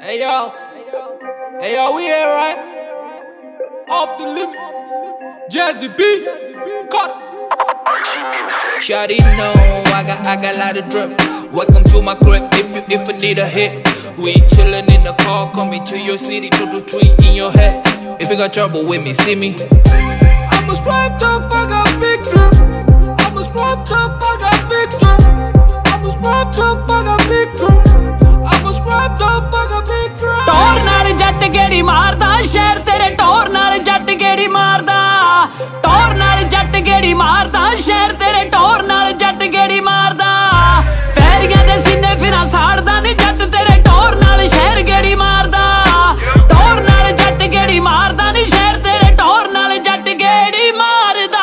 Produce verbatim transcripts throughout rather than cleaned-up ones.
Hey yo, hey yo, we here, right? Off the limit, Jazzy B, cut. Shawty know I got I got a lot of drip. Welcome to my crib. If you if you need a hit, we chillin' in the car, coming to your city, to to tweet in your head. If you got trouble with me, see me. I'm a strapped up, I got big drip. I'm a strapped up, I got big drip. I'm a strapped up, I got big drip. I'm a strapped up, I got big drip. टोर नाल जट गेड़ी मारदा शहर तेरे टोर नाल जट गेड़ी मारदा टोर नाल जट गेड़ी मारदा शहर तेरे टोर नाल जट गेड़ी मारदा पैरियां दे सीने फिरा साड़दा नी जट तेरे टोर नाल शहर गेड़ी मारदा टोर नाल जट गेड़ी मारदा नी शहर तेरे टोर नाल जट गेड़ी मारदा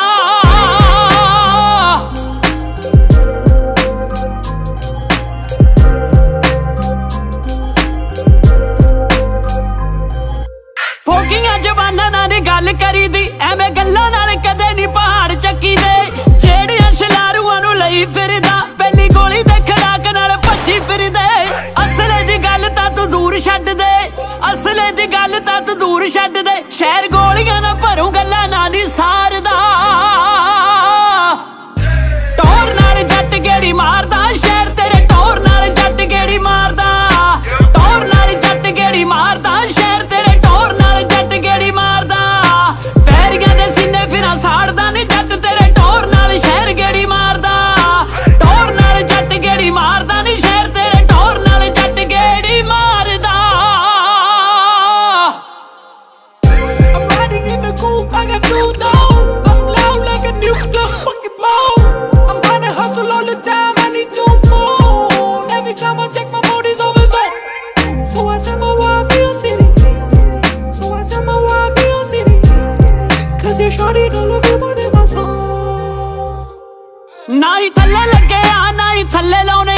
फोकियां जवाना नाल गल करी दी एवें गल्लां नाल कदे नी पहाड़ चक्की दे जेड़ियां शलारूआं नूं लई फिरदा पहली गोली दे खड़ाक नाल भज्जी फिरदे असले दी गल तां तू दूर छड्ड दे असले दी गल तां तू दूर छड्ड दे शहर गोलियां ना भरू गल्लां ना नी सारदा टोर नाल जट गेड़ी मारदा शहर तेरे टोर नाल जट गेड़ी मारदा टोर नाल जट गेड़ी मारदा शहर तेरे टोर नाल जट गेड़ी मारदा पैरियां दे सीने फिरा साड़दा नी जट तेरे टोर नाल शहर गेड़ी मारदा टोर नाल जट गेड़ी मारदा नी शहर तेरे टोर नाल जट गेड़ी मारदा I'm riding in the coupe, I got two down. I'm loud like a nuclear fucking bomb. I'm tryna hustle all the time, I need two phone. Every time I check my mode is over zone. So I send my wife to your city. So I send my wife to your city. Cause your shorty don't love you more than my song. ना ही थल्ले लगे आ ना ही थल्ले लाउने